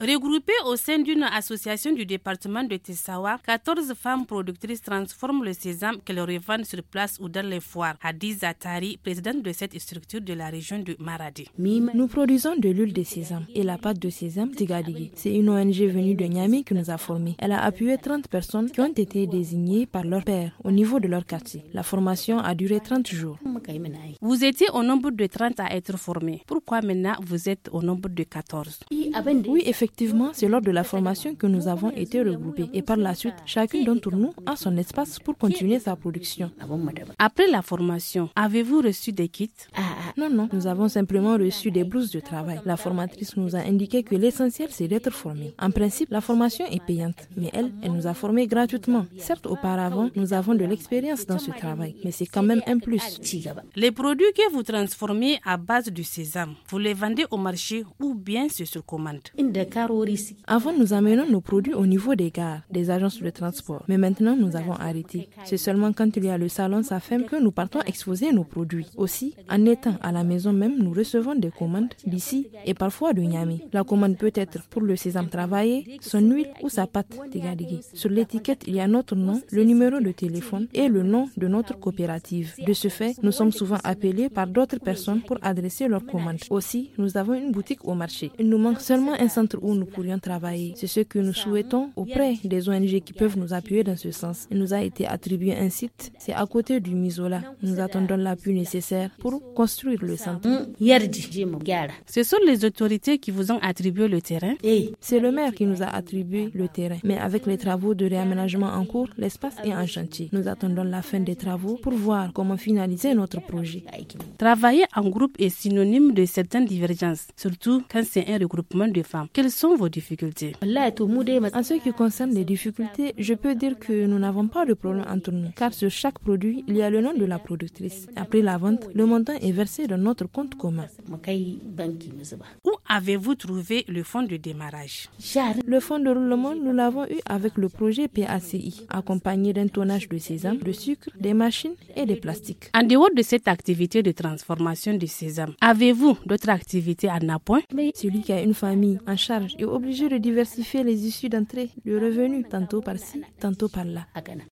Regroupées au sein d'une association du département de Tessawa, 14 femmes productrices transforment le sésame qu'elles revendent sur place ou dans les foires. Hadiza Tari, présidente de cette structure de la région de Maradi. Nous produisons de l'huile de sésame et la pâte de sésame Tigadigi. C'est une ONG venue de Niamey qui nous a formés. Elle a appuyé 30 personnes qui ont été désignées par leur père au niveau de leur quartier. La formation a duré 30 jours. Vous étiez au nombre de 30 à être formés. Pourquoi maintenant vous êtes au nombre de 14? Oui, effectivement, c'est lors de la formation que nous avons été regroupés. Et par la suite, chacune d'entre nous a son espace pour continuer sa production. Après la formation, avez-vous reçu des kits? Non, nous avons simplement reçu des blouses de travail. La formatrice nous a indiqué que l'essentiel, c'est d'être formé. En principe, la formation est payante, mais elle nous a formés gratuitement. Certes, auparavant, nous avons de l'expérience dans ce travail, mais c'est quand même un plus. Les produits que vous transformez à base du sésame, vous les vendez au marché ou bien c'est sur commande? Avant, nous amenons nos produits au niveau des gares, des agences de transport. Mais maintenant, nous avons arrêté. C'est seulement quand il y a le salon SAFEM que nous partons exposer nos produits. Aussi, en étant à la maison même, nous recevons des commandes d'ici et parfois de Niamey. La commande peut être pour le sésame travaillé, son huile ou sa pâte Tigadigi. Sur l'étiquette, il y a notre nom, le numéro de téléphone et le nom de notre coopérative. De ce fait, nous sommes souvent appelés par d'autres personnes pour adresser leurs commandes. Aussi, nous avons une boutique au marché. Il nous manque seulement un centre où nous pourrions travailler. C'est ce que nous souhaitons auprès des ONG qui peuvent nous appuyer dans ce sens. Il nous a été attribué un site, c'est à côté du Misola. Nous attendons l'appui nécessaire pour construire le centre. Ce sont les autorités qui vous ont attribué le terrain? C'est le maire qui nous a attribué le terrain. Mais avec les travaux de réaménagement en cours, l'espace est en chantier. Nous attendons la fin des travaux pour voir comment finaliser notre projet. Travailler en groupe est synonyme de certaines divergences, surtout quand c'est un regroupement de femmes. Quelles sont vos difficultés? En ce qui concerne les difficultés, je peux dire que nous n'avons pas de problème entre nous, car sur chaque produit, il y a le nom de la productrice. Après la vente, le montant est versé dans notre compte commun. Où avez-vous trouvé le fonds de démarrage? Le fonds de roulement, nous l'avavons eu avec le projet PACI, accompagné d'un tonnage de sésame, de sucre, des machines et des plastiques. En dehors de cette activité de transformation du sésame, avez-vous d'autres activités à appoint? Celui qui a une famille en charge est obligé de diversifier les issues d'entrée, de revenus, tantôt par-ci, tantôt par-là.